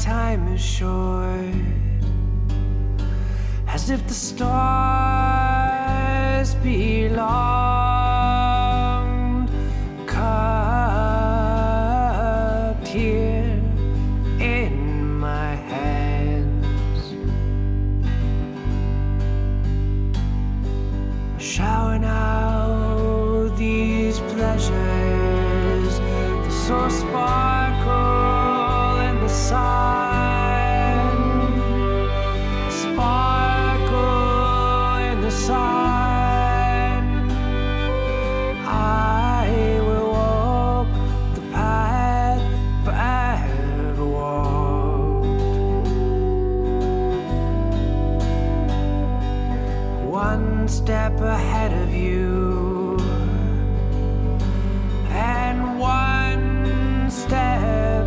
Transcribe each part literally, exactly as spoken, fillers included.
time is short, as if the stars belonged, cupped here in my hands, showering out these pleasures, the so sparkle in the sun, sparkle in the sun. I will walk the path forever walked, one step ahead of you and one step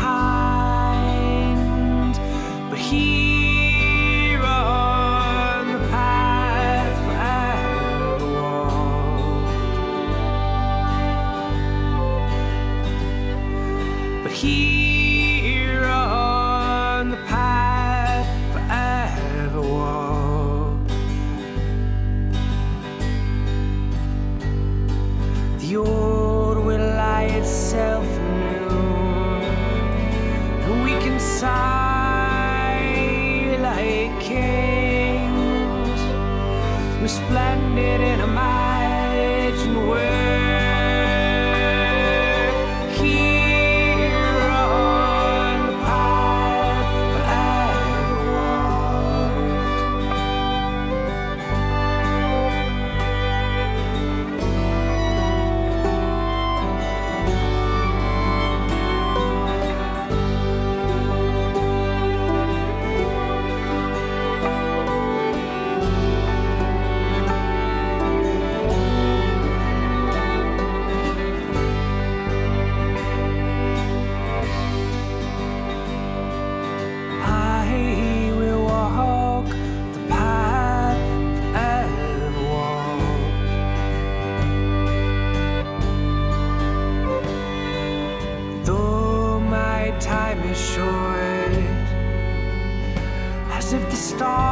behind, but here on the path forever walked, but here on the path forever walked. The old will lie itself anew, and we can sigh like kings, resplendent in imagined world. Here on the path forever I will walk the path forever walked. Though my time is short, as if the stars